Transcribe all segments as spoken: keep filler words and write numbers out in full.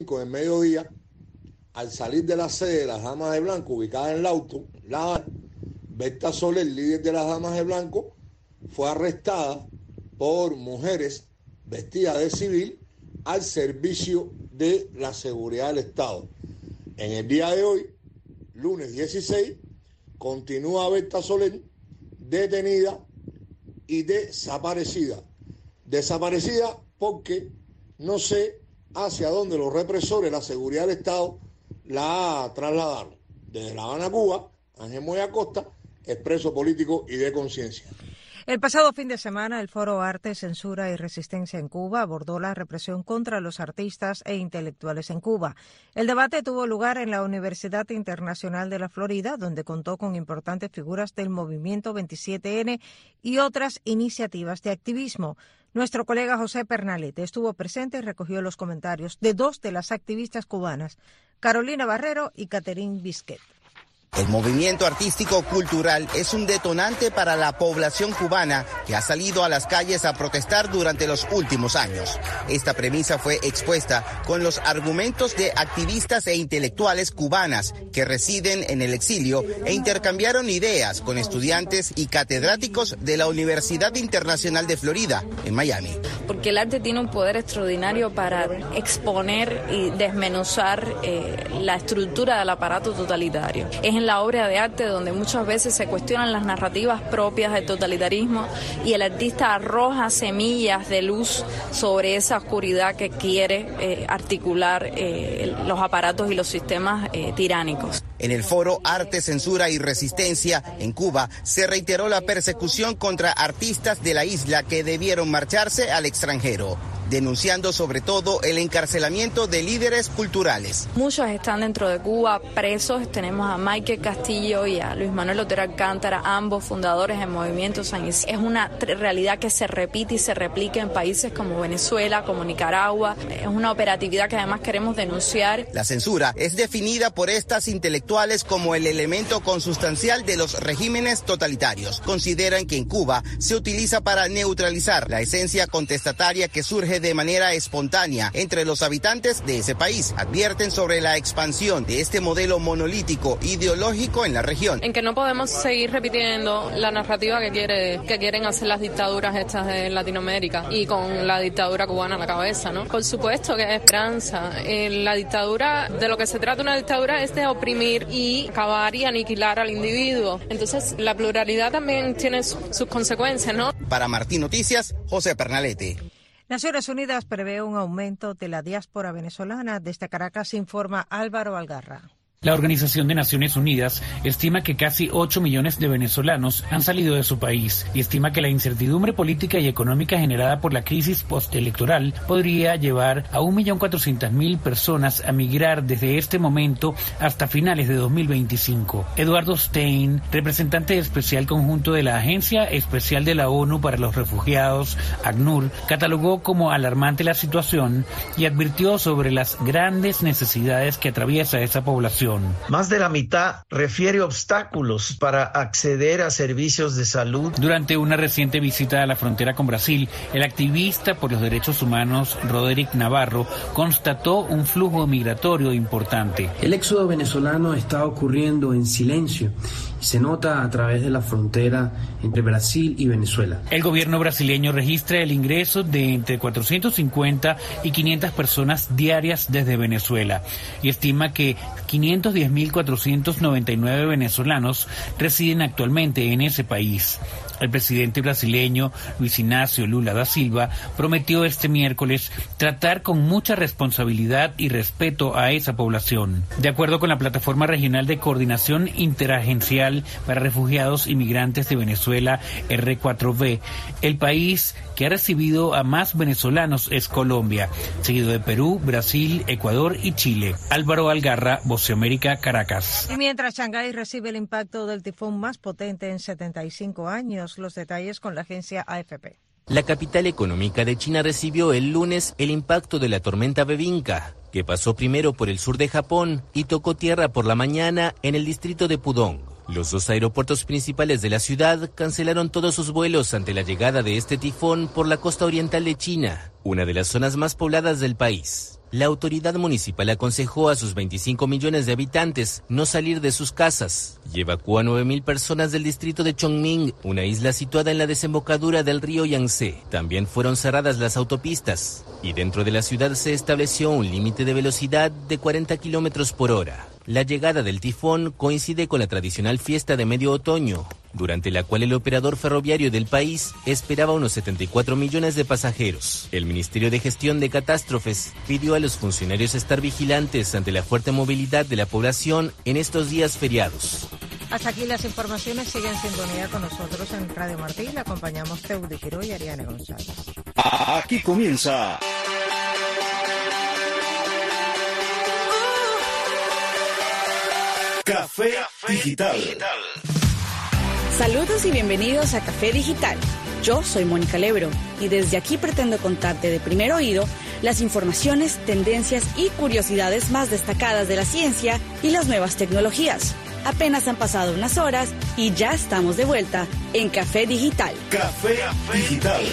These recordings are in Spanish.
del mediodía, al salir de la sede de las Damas de Blanco, ubicada en Lauto, La Berta Soler, líder de las Damas de Blanco, fue arrestada por mujeres vestidas de civil al servicio de la seguridad del Estado. En el día de hoy, lunes dieciséis, continúa Berta Soler detenida y desaparecida. Desaparecida porque no sé hacia dónde los represores de la seguridad del Estado la trasladaron. Desde La Habana, Cuba, Ángel Moya Acosta, expreso político y de conciencia. El pasado fin de semana, el Foro Arte, Censura y Resistencia en Cuba abordó la represión contra los artistas e intelectuales en Cuba. El debate tuvo lugar en la Universidad Internacional de la Florida, donde contó con importantes figuras del Movimiento veintisiete ene y otras iniciativas de activismo. Nuestro colega José Pernalete estuvo presente y recogió los comentarios de dos de las activistas cubanas, Carolina Barrero y Catherine Bisquet. El movimiento artístico-cultural es un detonante para la población cubana que ha salido a las calles a protestar durante los últimos años. Esta premisa fue expuesta con los argumentos de activistas e intelectuales cubanas que residen en el exilio e intercambiaron ideas con estudiantes y catedráticos de la Universidad Internacional de Florida, en Miami. Porque el arte tiene un poder extraordinario para exponer y desmenuzar eh, la estructura del aparato totalitario. Es en la obra de arte donde muchas veces se cuestionan las narrativas propias del totalitarismo y el artista arroja semillas de luz sobre esa oscuridad que quiere eh, articular eh, los aparatos y los sistemas eh, tiránicos. En el foro Arte, Censura y Resistencia en Cuba se reiteró la persecución contra artistas de la isla que debieron marcharse al extranjero, denunciando sobre todo el encarcelamiento de líderes culturales. Muchos están dentro de Cuba presos. Tenemos a Michael Castillo y a Luis Manuel Otero Alcántara, ambos fundadores del movimiento San Isidro. Es una realidad que se repite y se replica en países como Venezuela, como Nicaragua. Es una operatividad que además queremos denunciar. La censura es definida por estas intelectuales como el elemento consustancial de los regímenes totalitarios. Consideran que en Cuba se utiliza para neutralizar la esencia contestataria que surge de manera espontánea entre los habitantes de ese país. Advierten sobre la expansión de este modelo monolítico ideológico en la región. En que no podemos seguir repitiendo la narrativa que quiere que quieren hacer las dictaduras estas de Latinoamérica y con la dictadura cubana a la cabeza, ¿no? Por supuesto que hay esperanza. En la dictadura, de lo que se trata una dictadura es de oprimir y acabar y aniquilar al individuo. Entonces, la pluralidad también tiene sus consecuencias, ¿no? Para Martín Noticias, José Pernalete. Naciones Unidas prevé un aumento de la diáspora venezolana. Desde Caracas informa Álvaro Algarra. La Organización de Naciones Unidas estima que casi ocho millones de venezolanos han salido de su país y estima que la incertidumbre política y económica generada por la crisis postelectoral podría llevar a un millón cuatrocientas mil personas a migrar desde este momento hasta finales de dos mil veinticinco. Eduardo Stein, representante especial conjunto de la Agencia Especial de la ONU para los Refugiados, ACNUR, catalogó como alarmante la situación y advirtió sobre las grandes necesidades que atraviesa esa población. Más de la mitad refiere obstáculos para acceder a servicios de salud. Durante una reciente visita a la frontera con Brasil, el activista por los derechos humanos Roderick Navarro constató un flujo migratorio importante. El éxodo venezolano está ocurriendo en silencio y se nota a través de la frontera entre Brasil y Venezuela. El gobierno brasileño registra el ingreso de entre cuatrocientas cincuenta y quinientas personas diarias desde Venezuela y estima que quinientos diez mil cuatrocientos noventa y nueve venezolanos residen actualmente en ese país. El presidente brasileño Luis Ignacio Lula da Silva prometió este miércoles tratar con mucha responsabilidad y respeto a esa población. De acuerdo con la Plataforma Regional de Coordinación Interagencial para Refugiados y Migrantes de Venezuela, erre cuatro ve, el país que ha recibido a más venezolanos es Colombia, seguido de Perú, Brasil, Ecuador y Chile. Álvaro Algarra, Voz de América, Caracas. Y mientras Shanghái recibe el impacto del tifón más potente en setenta y cinco años, los detalles con la agencia A F P. La capital económica de China recibió el lunes el impacto de la tormenta Bebinca, que pasó primero por el sur de Japón y tocó tierra por la mañana en el distrito de Pudong. Los dos aeropuertos principales de la ciudad cancelaron todos sus vuelos ante la llegada de este tifón por la costa oriental de China, una de las zonas más pobladas del país. La autoridad municipal aconsejó a sus veinticinco millones de habitantes no salir de sus casas y evacuó a nueve mil personas del distrito de Chongming, una isla situada en la desembocadura del río Yangtze. También fueron cerradas las autopistas y dentro de la ciudad se estableció un límite de velocidad de cuarenta kilómetros por hora. La llegada del tifón coincide con la tradicional fiesta de medio otoño, durante la cual el operador ferroviario del país esperaba unos setenta y cuatro millones de pasajeros. El Ministerio de Gestión de Catástrofes pidió a los funcionarios estar vigilantes ante la fuerte movilidad de la población en estos días feriados. Hasta aquí las informaciones. Sigue en sintonía con nosotros en Radio Martí. Le acompañamos Teudi Quiro y Ariane González. Aquí comienza Café Digital. Saludos y bienvenidos a Café Digital. Yo soy Mónica Lebro y desde aquí pretendo contarte de primer oído las informaciones, tendencias y curiosidades más destacadas de la ciencia y las nuevas tecnologías. Apenas han pasado unas horas y ya estamos de vuelta en Café Digital. Café Digital.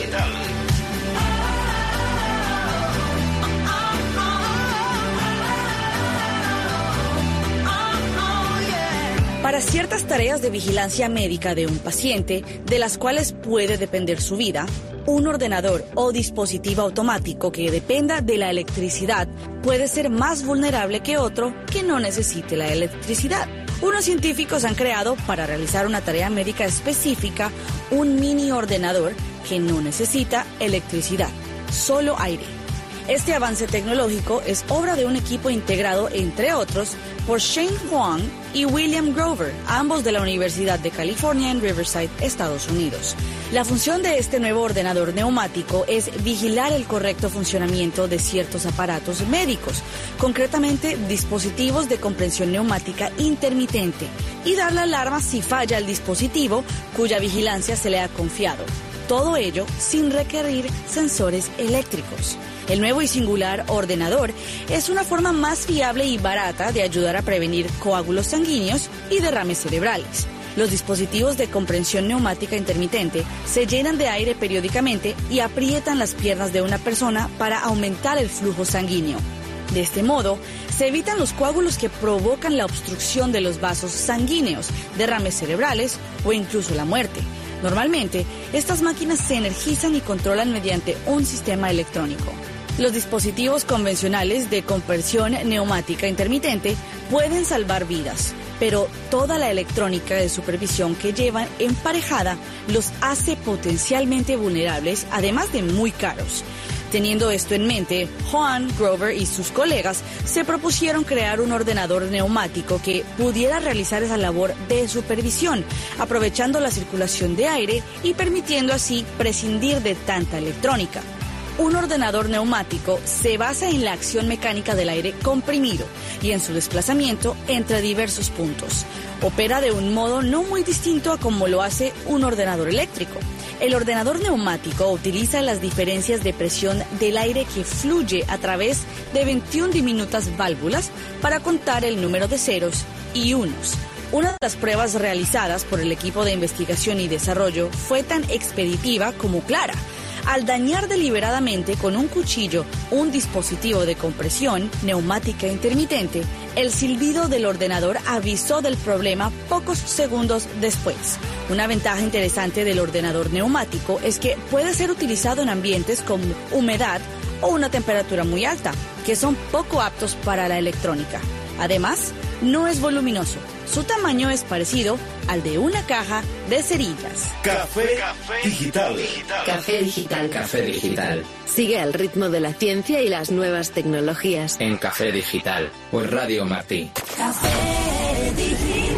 Para ciertas tareas de vigilancia médica de un paciente, de las cuales puede depender su vida, un ordenador o dispositivo automático que dependa de la electricidad puede ser más vulnerable que otro que no necesite la electricidad. Unos científicos han creado, para realizar una tarea médica específica, un mini ordenador que no necesita electricidad, solo aire. Este avance tecnológico es obra de un equipo integrado, entre otros, por Shane Huang y William Grover, ambos de la Universidad de California en Riverside, Estados Unidos. La función de este nuevo ordenador neumático es vigilar el correcto funcionamiento de ciertos aparatos médicos, concretamente dispositivos de comprensión neumática intermitente, y dar la alarma si falla el dispositivo cuya vigilancia se le ha confiado. Todo ello sin requerir sensores eléctricos. El nuevo y singular ordenador es una forma más fiable y barata de ayudar a prevenir coágulos sanguíneos y derrames cerebrales. Los dispositivos de comprensión neumática intermitente se llenan de aire periódicamente y aprietan las piernas de una persona para aumentar el flujo sanguíneo. De este modo, se evitan los coágulos que provocan la obstrucción de los vasos sanguíneos, derrames cerebrales o incluso la muerte. Normalmente, estas máquinas se energizan y controlan mediante un sistema electrónico. Los dispositivos convencionales de compresión neumática intermitente pueden salvar vidas, pero toda la electrónica de supervisión que llevan emparejada los hace potencialmente vulnerables, además de muy caros. Teniendo esto en mente, Juan, Grover y sus colegas se propusieron crear un ordenador neumático que pudiera realizar esa labor de supervisión, aprovechando la circulación de aire y permitiendo así prescindir de tanta electrónica. Un ordenador neumático se basa en la acción mecánica del aire comprimido y en su desplazamiento entre diversos puntos. Opera de un modo no muy distinto a como lo hace un ordenador eléctrico. El ordenador neumático utiliza las diferencias de presión del aire que fluye a través de veintiuna diminutas válvulas para contar el número de ceros y unos. Una de las pruebas realizadas por el equipo de investigación y desarrollo fue tan expeditiva como clara. Al dañar deliberadamente con un cuchillo un dispositivo de compresión neumática intermitente, el silbido del ordenador avisó del problema pocos segundos después. Una ventaja interesante del ordenador neumático es que puede ser utilizado en ambientes con humedad o una temperatura muy alta, que son poco aptos para la electrónica. Además, no es voluminoso. Su tamaño es parecido al de una caja de cerillas. Café, Café Digital. Café Digital. Café Digital. Sigue al ritmo de la ciencia y las nuevas tecnologías. En Café Digital, por Radio Martí. Café Digital.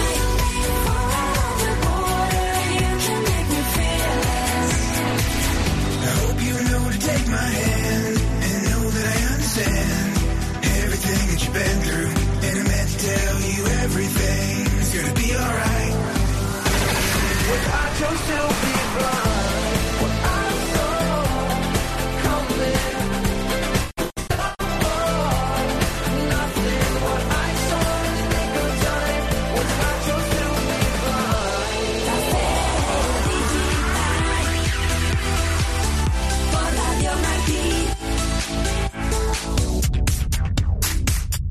Everything's gonna be alright. What I chose to be blind, what I saw coming. Oh, nothing. What I saw is make a time.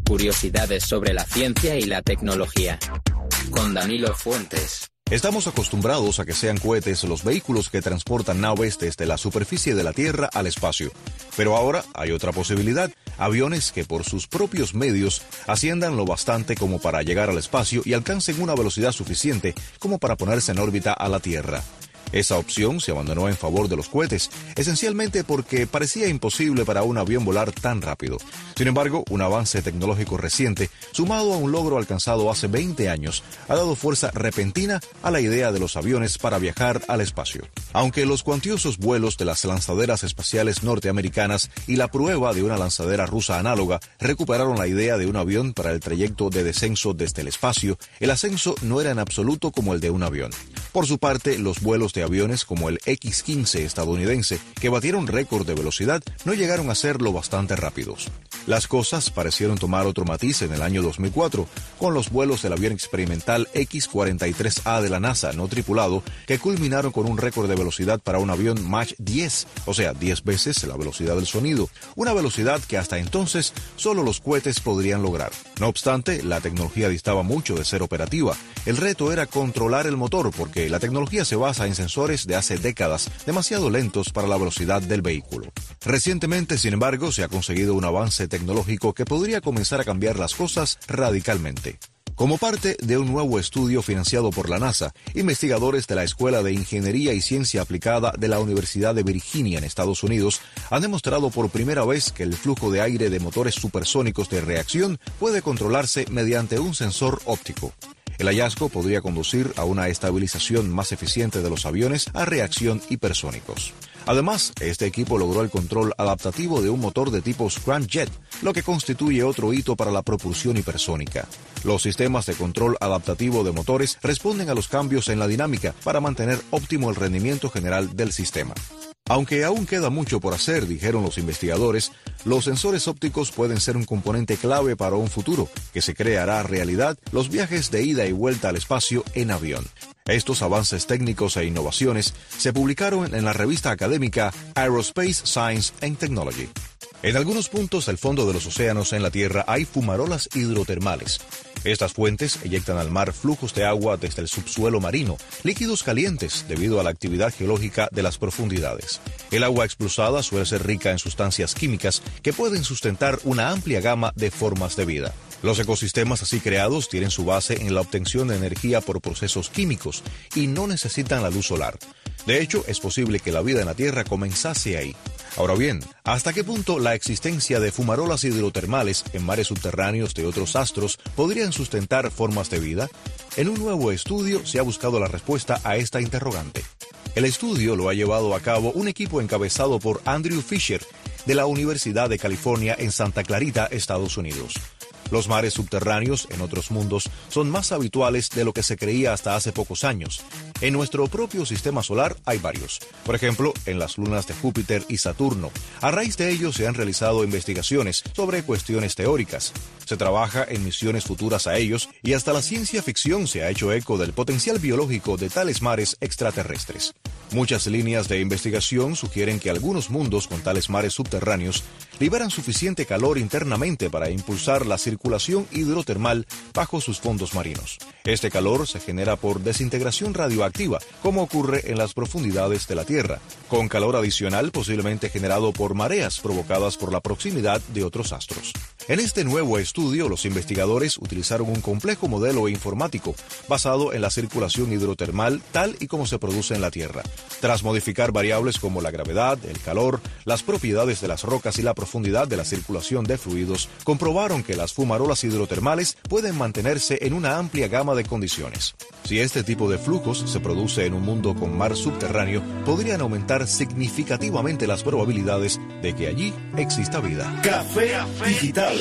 Curiosidades sobre la ciencia y la tecnología. Con Danilo Fuentes. Estamos acostumbrados a que sean cohetes los vehículos que transportan naves desde la superficie de la Tierra al espacio. Pero ahora hay otra posibilidad, aviones que por sus propios medios asciendan lo bastante como para llegar al espacio y alcancen una velocidad suficiente como para ponerse en órbita a la Tierra. Esa opción se abandonó en favor de los cohetes, esencialmente porque parecía imposible para un avión volar tan rápido. Sin embargo, un avance tecnológico reciente, sumado a un logro alcanzado hace veinte años, ha dado fuerza repentina a la idea de los aviones para viajar al espacio. Aunque los cuantiosos vuelos de las lanzaderas espaciales norteamericanas y la prueba de una lanzadera rusa análoga recuperaron la idea de un avión para el trayecto de descenso desde el espacio, el ascenso no era en absoluto como el de un avión. Por su parte, los vuelos de aviones como el equis quince estadounidense, que batieron récord de velocidad, no llegaron a ser lo bastante rápidos. Las cosas parecieron tomar otro matiz en el año dos mil cuatro, con los vuelos del avión experimental equis cuarenta y tres A de la NASA no tripulado, que culminaron con un récord de velocidad para un avión Mach diez, o sea, diez veces la velocidad del sonido, una velocidad que hasta entonces solo los cohetes podrían lograr. No obstante, la tecnología distaba mucho de ser operativa. El reto era controlar el motor, porque la tecnología se basa en sensores de hace décadas, demasiado lentos para la velocidad del vehículo. Recientemente, sin embargo, se ha conseguido un avance tecnológico que podría comenzar a cambiar las cosas radicalmente. Como parte de un nuevo estudio financiado por la NASA, investigadores de la Escuela de Ingeniería y Ciencia Aplicada de la Universidad de Virginia en Estados Unidos han demostrado por primera vez que el flujo de aire de motores supersónicos de reacción puede controlarse mediante un sensor óptico. El hallazgo podría conducir a una estabilización más eficiente de los aviones a reacción hipersónicos. Además, este equipo logró el control adaptativo de un motor de tipo scramjet, lo que constituye otro hito para la propulsión hipersónica. Los sistemas de control adaptativo de motores responden a los cambios en la dinámica para mantener óptimo el rendimiento general del sistema. Aunque aún queda mucho por hacer, dijeron los investigadores, los sensores ópticos pueden ser un componente clave para un futuro que se creará realidad los viajes de ida y vuelta al espacio en avión. Estos avances técnicos e innovaciones se publicaron en la revista académica Aerospace Science and Technology. En algunos puntos del fondo de los océanos en la Tierra hay fumarolas hidrotermales. Estas fuentes eyectan al mar flujos de agua desde el subsuelo marino, líquidos calientes debido a la actividad geológica de las profundidades. El agua expulsada suele ser rica en sustancias químicas que pueden sustentar una amplia gama de formas de vida. Los ecosistemas así creados tienen su base en la obtención de energía por procesos químicos y no necesitan la luz solar. De hecho, es posible que la vida en la Tierra comenzase ahí. Ahora bien, ¿hasta qué punto la existencia de fumarolas hidrotermales en mares subterráneos de otros astros podrían sustentar formas de vida? En un nuevo estudio se ha buscado la respuesta a esta interrogante. El estudio lo ha llevado a cabo un equipo encabezado por Andrew Fisher, de la Universidad de California en Santa Clarita, Estados Unidos. Los mares subterráneos en otros mundos son más habituales de lo que se creía hasta hace pocos años. En nuestro propio sistema solar hay varios. Por ejemplo, en las lunas de Júpiter y Saturno. A raíz de ello se han realizado investigaciones sobre cuestiones teóricas. Se trabaja en misiones futuras a ellos y hasta la ciencia ficción se ha hecho eco del potencial biológico de tales mares extraterrestres. Muchas líneas de investigación sugieren que algunos mundos con tales mares subterráneos liberan suficiente calor internamente para impulsar la circulación hidrotermal bajo sus fondos marinos. Este calor se genera por desintegración radioactiva, como ocurre en las profundidades de la Tierra, con calor adicional posiblemente generado por mareas provocadas por la proximidad de otros astros. En este nuevo estudio, los investigadores utilizaron un complejo modelo informático basado en la circulación hidrotermal tal y como se produce en la Tierra. Tras modificar variables como la gravedad, el calor, las propiedades de las rocas y la profundidad de la circulación de fluidos, comprobaron que las fumarolas hidrotermales pueden mantenerse en una amplia gama de condiciones. Si este tipo de flujos se produce en un mundo con mar subterráneo, podrían aumentar significativamente las probabilidades de que allí exista vida. Café Digital.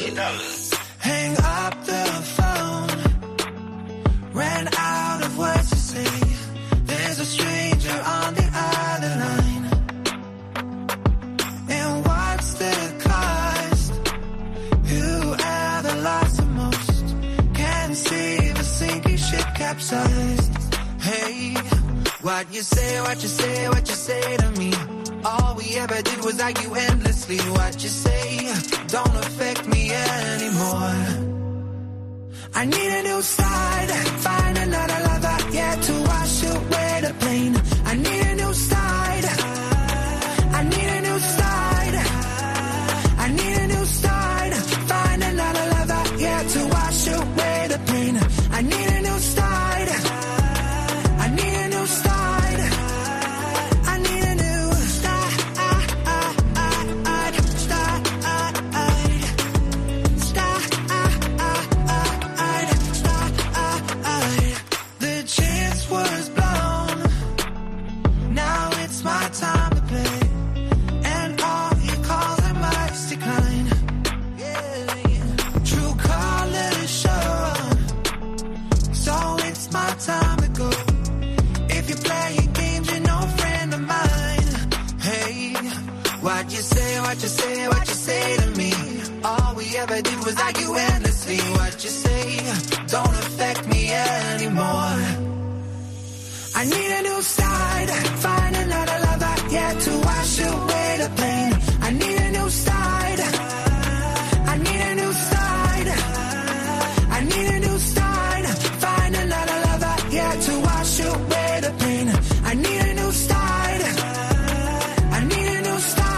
Hang up the phone. Ran out of words to say. There's a stranger on the other line. And what's the cost? Whoever lost the most can save a sinking ship capsized. Hey, what you say, what you say, what you say to me? All we ever did was argue endlessly. What you say don't affect me anymore. I need a new start, find another lover, yeah, to wash away the pain. I need a new start, I need a new start, I need a new start, find another lover, yeah, to wash away the pain. I need a new start, I need a new start, I need a new start, start, start. The chance was blown, now it's my time to play, and all your calls I must decline. Yeah. True colors show, so it's my time to go. If you're playing games, you're no friend of mine. Hey, what you say, what you say, what you say to me? All we ever did was argue endlessly. What you say don't affect me anymore. I need a new start, find another lover, yeah, to wash away the pain. I need a new start, I need a new start, I need a new start, find another lover, yeah, to wash away the pain. I need a new start, I need a new start.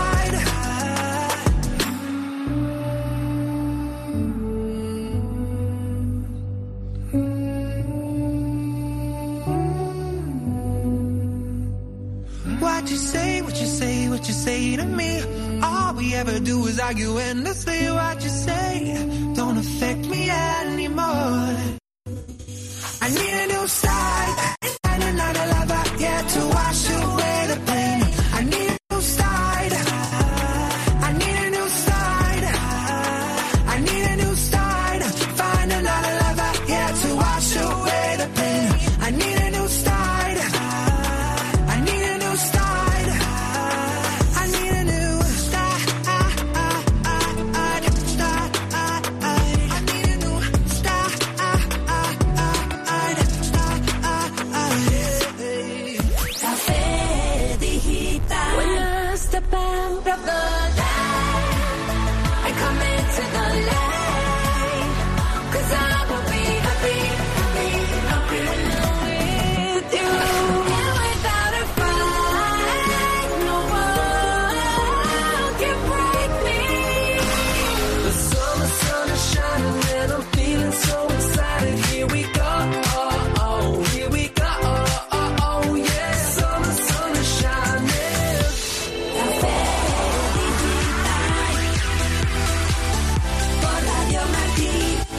What you say, what you say, what you say to me? All we ever do is argue endlessly. What you say don't affect me anymore. I need a new start, and another lover, yeah, to wash away the pain. I need a new start, I need a new start, I need a new start, find another lover, yeah, to wash away the pain. I need a new start, I need a new start, I need a new start, start, I need a new start, Café Digital. When I step out of the light, I come into the light, 'cause I will be happy, happy, happy with you. And without a fight, no one can break me. The summer sun is shining and I'm feeling so excited. Here we go, oh, oh, here we go, oh, oh, oh, yeah. Summer sun is shining. Café Digital por Radio Martí.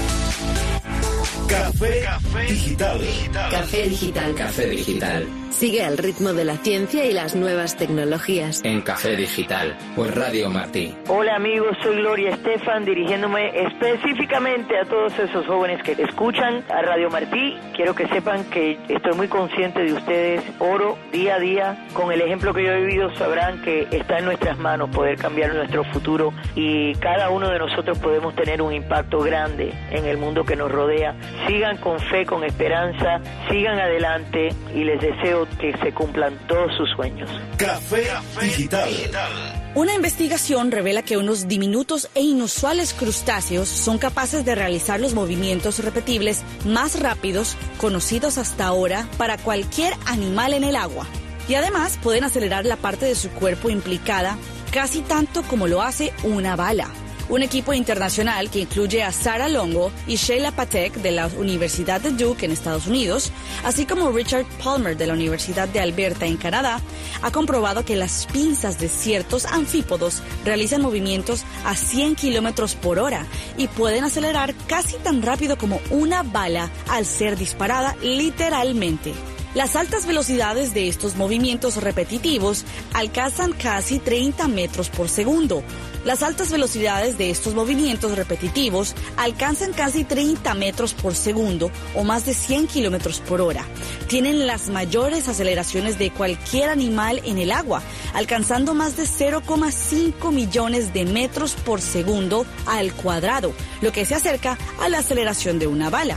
Café Digital. Café Digital. Café Digital. Sigue al ritmo de la ciencia y las nuevas tecnologías. En Café Digital por Radio Martí. Hola amigos, soy Gloria Estefan, dirigiéndome específicamente a todos esos jóvenes que escuchan a Radio Martí. Quiero que sepan que estoy muy consciente de ustedes. Oro día a día. Con el ejemplo que yo he vivido sabrán que está en nuestras manos poder cambiar nuestro futuro, y cada uno de nosotros podemos tener un impacto grande en el mundo que nos rodea. Sigan con fe, con esperanza, sigan adelante y les deseo que se cumplan todos sus sueños. Café Digital. Una investigación revela que unos diminutos e inusuales crustáceos son capaces de realizar los movimientos repetibles más rápidos conocidos hasta ahora para cualquier animal en el agua. Y además pueden acelerar la parte de su cuerpo implicada casi tanto como lo hace una bala. Un equipo internacional que incluye a Sarah Longo y Sheila Patek de la Universidad de Duke en Estados Unidos, así como Richard Palmer de la Universidad de Alberta en Canadá, ha comprobado que las pinzas de ciertos anfípodos realizan movimientos a cien kilómetros por hora y pueden acelerar casi tan rápido como una bala al ser disparada literalmente. Las altas velocidades de estos movimientos repetitivos alcanzan casi treinta metros por segundo. Las altas velocidades de estos movimientos repetitivos alcanzan casi treinta metros por segundo o más de cien kilómetros por hora. Tienen las mayores aceleraciones de cualquier animal en el agua, alcanzando más de cero coma cinco millones de metros por segundo al cuadrado, lo que se acerca a la aceleración de una bala.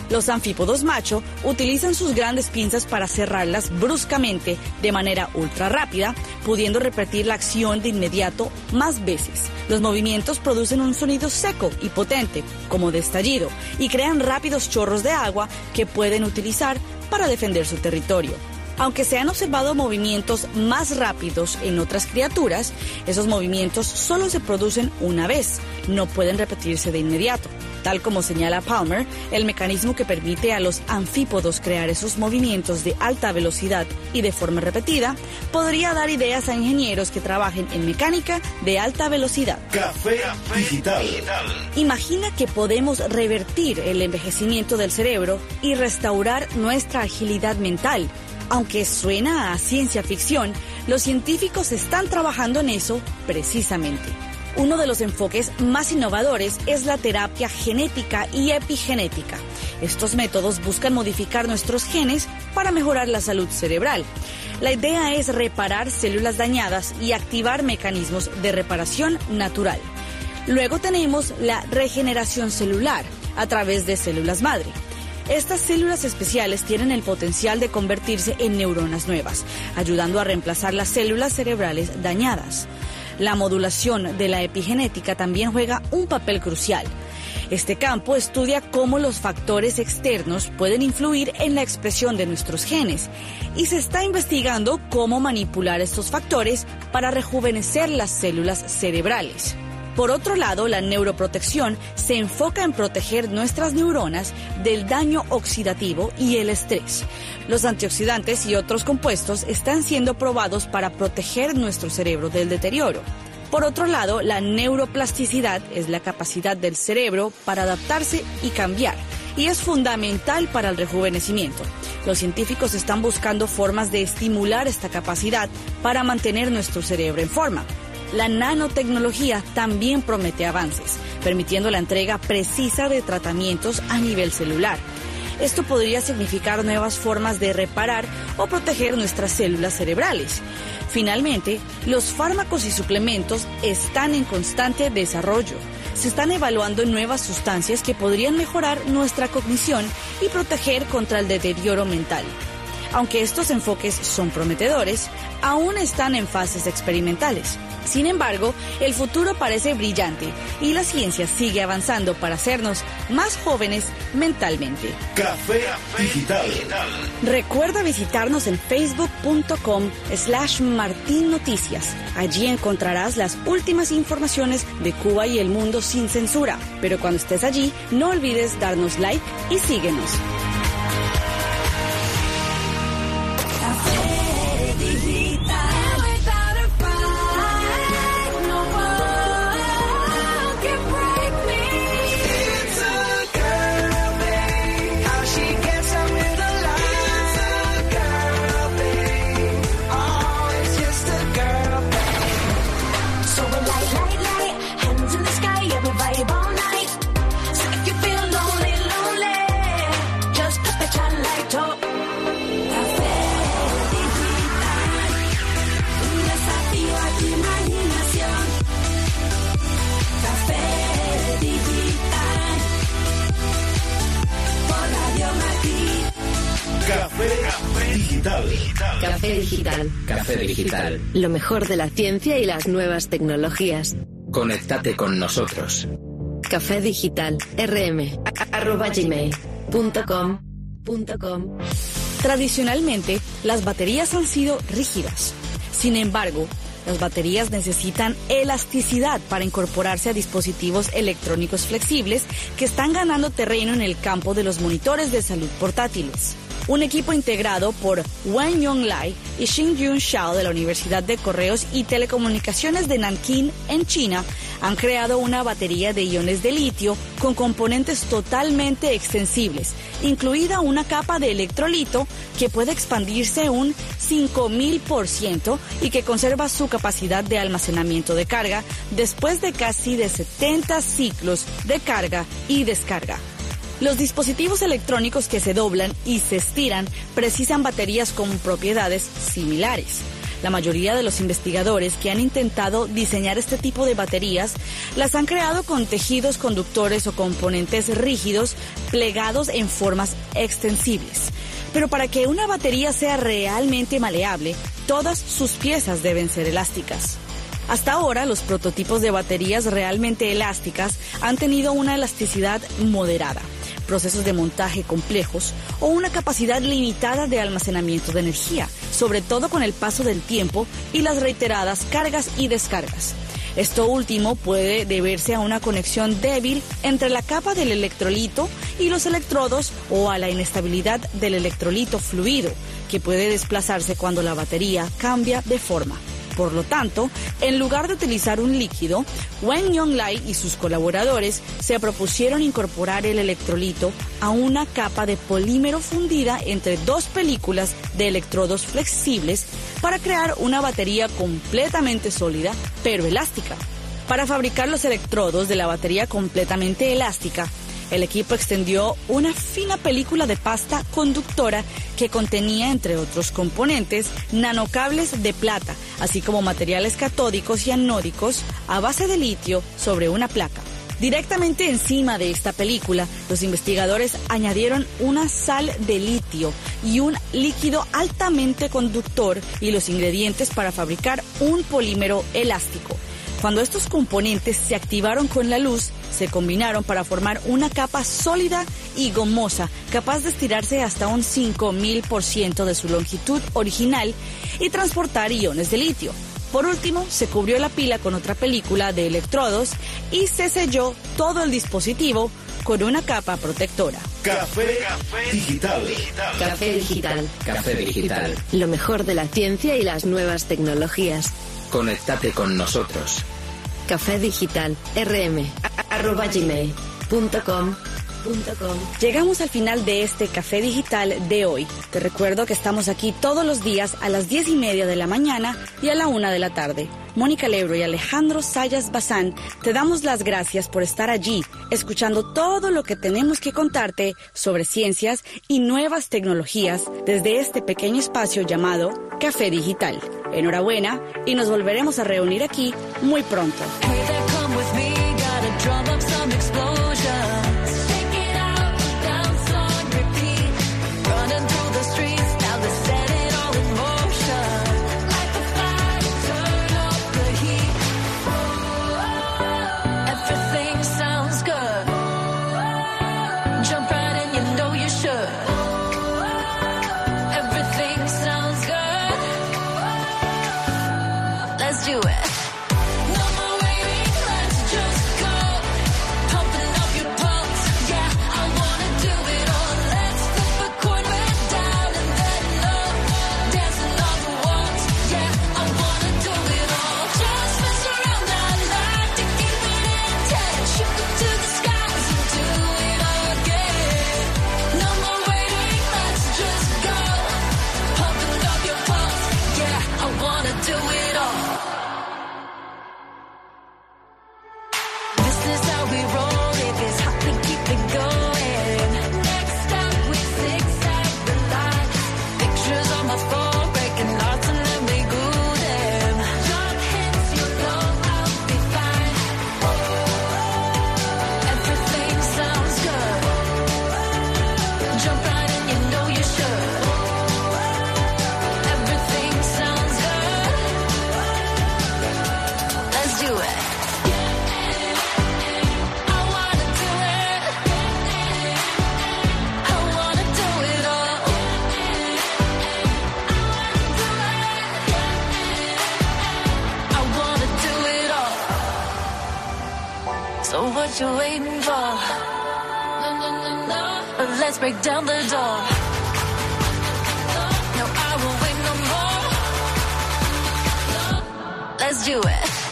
Los anfípodos macho utilizan sus grandes pinzas para cerrarlas bruscamente de manera ultra rápida, pudiendo repetir la acción de inmediato más veces. Los movimientos producen un sonido seco y potente, como de estallido, y crean rápidos chorros de agua que pueden utilizar para defender su territorio. Aunque se han observado movimientos más rápidos en otras criaturas, esos movimientos solo se producen una vez, no pueden repetirse de inmediato. Tal como señala Palmer, el mecanismo que permite a los anfípodos crear esos movimientos de alta velocidad y de forma repetida podría dar ideas a ingenieros que trabajen en mecánica de alta velocidad. Café Digital. Imagina que podemos revertir el envejecimiento del cerebro y restaurar nuestra agilidad mental. Aunque suena a ciencia ficción, los científicos están trabajando en eso precisamente. Uno de los enfoques más innovadores es la terapia genética y epigenética. Estos métodos buscan modificar nuestros genes para mejorar la salud cerebral. La idea es reparar células dañadas y activar mecanismos de reparación natural. Luego tenemos la regeneración celular a través de células madre. Estas células especiales tienen el potencial de convertirse en neuronas nuevas, ayudando a reemplazar las células cerebrales dañadas. La modulación de la epigenética también juega un papel crucial. Este campo estudia cómo los factores externos pueden influir en la expresión de nuestros genes y se está investigando cómo manipular estos factores para rejuvenecer las células cerebrales. Por otro lado, la neuroprotección se enfoca en proteger nuestras neuronas del daño oxidativo y el estrés. Los antioxidantes y otros compuestos están siendo probados para proteger nuestro cerebro del deterioro. Por otro lado, la neuroplasticidad es la capacidad del cerebro para adaptarse y cambiar, y es fundamental para el rejuvenecimiento. Los científicos están buscando formas de estimular esta capacidad para mantener nuestro cerebro en forma. La nanotecnología también promete avances, permitiendo la entrega precisa de tratamientos a nivel celular. Esto podría significar nuevas formas de reparar o proteger nuestras células cerebrales. Finalmente, los fármacos y suplementos están en constante desarrollo. Se están evaluando nuevas sustancias que podrían mejorar nuestra cognición y proteger contra el deterioro mental. Aunque estos enfoques son prometedores, aún están en fases experimentales. Sin embargo, el futuro parece brillante y la ciencia sigue avanzando para hacernos más jóvenes mentalmente. Café Digital. Recuerda visitarnos en facebook.com slash Martín Noticias. Allí encontrarás las últimas informaciones de Cuba y el mundo sin censura. Pero cuando estés allí, no olvides darnos like y síguenos. Café Digital. Café Digital. Café Digital. Lo mejor de la ciencia y las nuevas tecnologías. Conéctate con nosotros. Café Digital. rm arroba gmail punto com punto com. Tradicionalmente, las baterías han sido rígidas. Sin embargo, las baterías necesitan elasticidad para incorporarse a dispositivos electrónicos flexibles que están ganando terreno en el campo de los monitores de salud portátiles. Un equipo integrado por Wen Yonglai y Xingyun Xiao de la Universidad de Correos y Telecomunicaciones de Nankín, en China, han creado una batería de iones de litio con componentes totalmente extensibles, incluida una capa de electrolito que puede expandirse un cinco mil por ciento y que conserva su capacidad de almacenamiento de carga después de casi de setenta ciclos de carga y descarga. Los dispositivos electrónicos que se doblan y se estiran precisan baterías con propiedades similares. La mayoría de los investigadores que han intentado diseñar este tipo de baterías las han creado con tejidos conductores o componentes rígidos plegados en formas extensibles. Pero para que una batería sea realmente maleable, todas sus piezas deben ser elásticas. Hasta ahora, los prototipos de baterías realmente elásticas han tenido una elasticidad moderada, procesos de montaje complejos o una capacidad limitada de almacenamiento de energía, sobre todo con el paso del tiempo y las reiteradas cargas y descargas. Esto último puede deberse a una conexión débil entre la capa del electrolito y los electrodos o a la inestabilidad del electrolito fluido, que puede desplazarse cuando la batería cambia de forma. Por lo tanto, en lugar de utilizar un líquido, Wen Yonglai y sus colaboradores se propusieron incorporar el electrolito a una capa de polímero fundida entre dos películas de electrodos flexibles para crear una batería completamente sólida, pero elástica. Para fabricar los electrodos de la batería completamente elástica, el equipo extendió una fina película de pasta conductora que contenía, entre otros componentes, nanocables de plata, así como materiales catódicos y anódicos a base de litio sobre una placa. Directamente encima de esta película, los investigadores añadieron una sal de litio y un líquido altamente conductor y los ingredientes para fabricar un polímero elástico. Cuando estos componentes se activaron con la luz, se combinaron para formar una capa sólida y gomosa, capaz de estirarse hasta un cinco mil por ciento de su longitud original y transportar iones de litio. Por último, se cubrió la pila con otra película de electrodos y se selló todo el dispositivo con una capa protectora. Café Digital. Café Digital. Café Digital. Lo mejor de la ciencia y las nuevas tecnologías. Conéctate con nosotros. Café Digital, rm, arroba gmail punto com. Llegamos al final de este Café Digital de hoy. Te recuerdo que estamos aquí todos los días a las diez y media de la mañana y a la una de la tarde. Mónica Lebro y Alejandro Sayas Bazán, te damos las gracias por estar allí, escuchando todo lo que tenemos que contarte sobre ciencias y nuevas tecnologías desde este pequeño espacio llamado Café Digital. Enhorabuena y nos volveremos a reunir aquí muy pronto. what you're waiting for. No, no, no, no. Let's break down the door. No, I won't wait no more. Let's do it.